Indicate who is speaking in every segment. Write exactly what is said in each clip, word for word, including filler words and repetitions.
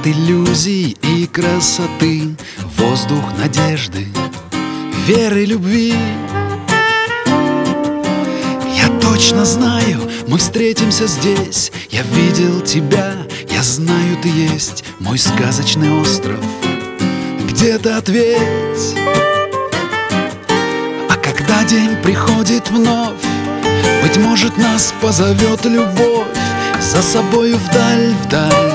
Speaker 1: Город иллюзий и красоты, воздух надежды, веры, любви. Я точно знаю, мы встретимся здесь. Я видел тебя, я знаю, ты есть мой сказочный остров. Где-то ответь. А когда день приходит вновь, быть может, нас позовет любовь за собою вдаль, вдаль.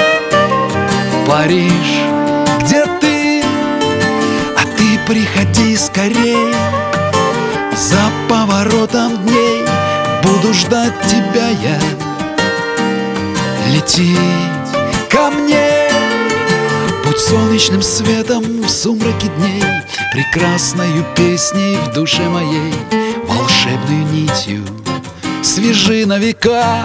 Speaker 1: Париж, где ты? А ты приходи скорей. За поворотом дней буду ждать тебя я. Лететь ко мне, будь солнечным светом в сумраке дней, прекрасною песней в душе моей, волшебной нитью свяжи на века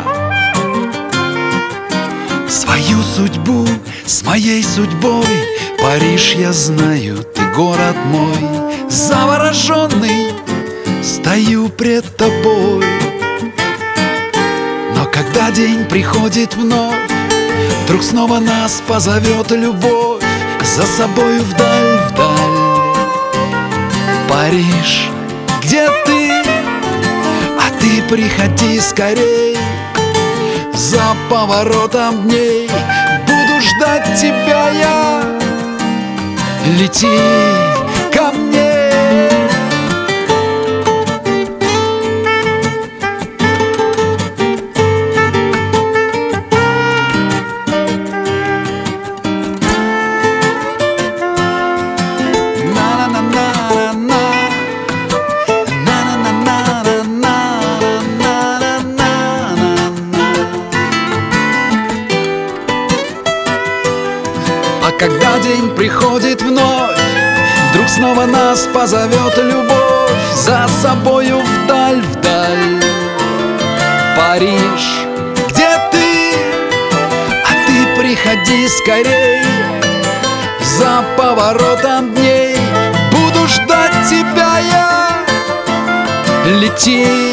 Speaker 1: свою судьбу с моей судьбой. Париж, я знаю, ты город мой, завороженный стою пред тобой. Но когда день приходит вновь, вдруг снова нас позовет любовь за собою вдаль, вдаль. Париж, где ты? А ты приходи скорей. За поворотом дней буду ждать тебя я. Лети ко мне. А когда день приходит вновь, вдруг снова нас позовет любовь за собою вдаль, вдаль. Париж, где ты? А ты приходи скорей. За поворотом дней буду ждать тебя я. Лети